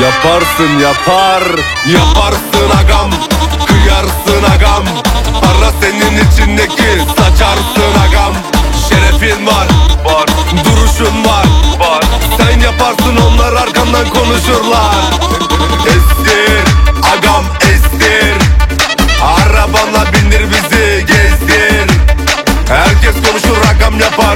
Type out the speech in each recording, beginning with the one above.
Yaparsın yaparsın agam. Kıyarsın agam. Para senin içindeki, saçarsın agam. Şerefin var, duruşun var. Sen yaparsın, onlar arkandan konuşurlar. Estir agam estir. Arabana bindir bizi gezdir. Herkes konuşur, agam yapar.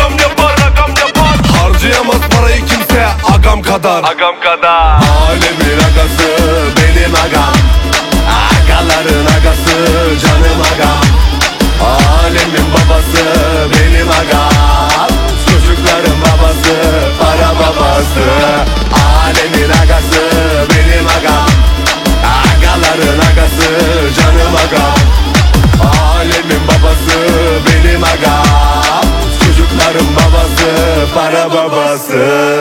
Harcayamaz parayı kimse agam kadar. Alemin agası benim agam. Agaların agası canım agam. Alemin babası benim agam. Çocukların babası, para babası. Alemin agası benim agam. Agaların agası canım agam. Alemin babası benim agam. Çocukların babası, para babası.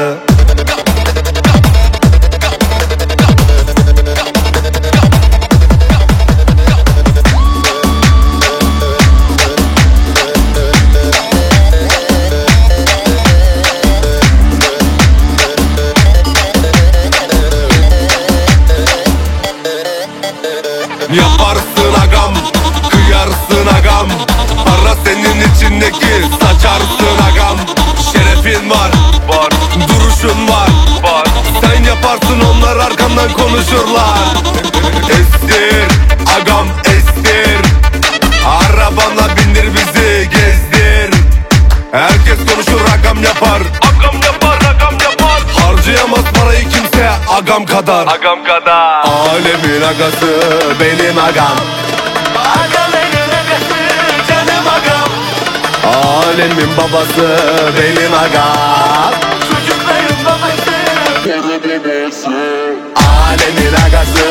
Yaparsın agam, kıyarsın agam. Para senin içindeki, saçarsın agam. Şerefin var, duruşun var. Sen yaparsın, onlar arkandan konuşurlar. Estir agam estir. Arabana bindir bizi gezdir. Herkes konuşur, agam yapar. Harcayamaz parayı kimse agam kadar. Alemin agası benim agam. Agaların agası canım agam. Alemin babası benim agam. Çocukların babası. Alemin agası